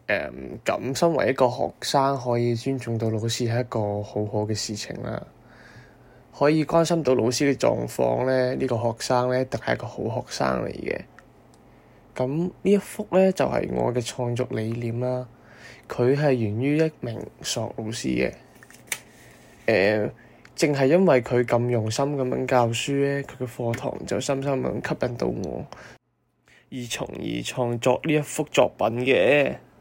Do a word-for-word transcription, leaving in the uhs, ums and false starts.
誒咁身為一個學生可以尊重到老師係一個好好嘅事情啦。可以關心到老師嘅狀況咧，呢個學生咧一定係一個好學生嚟嘅。咁呢一幅咧就係我嘅創作理念啦。佢係源於一名索老師嘅。誒，正係因為佢咁用心咁樣教書咧，佢嘅課堂就深深咁吸引到我，而從而創作呢一幅作品嘅。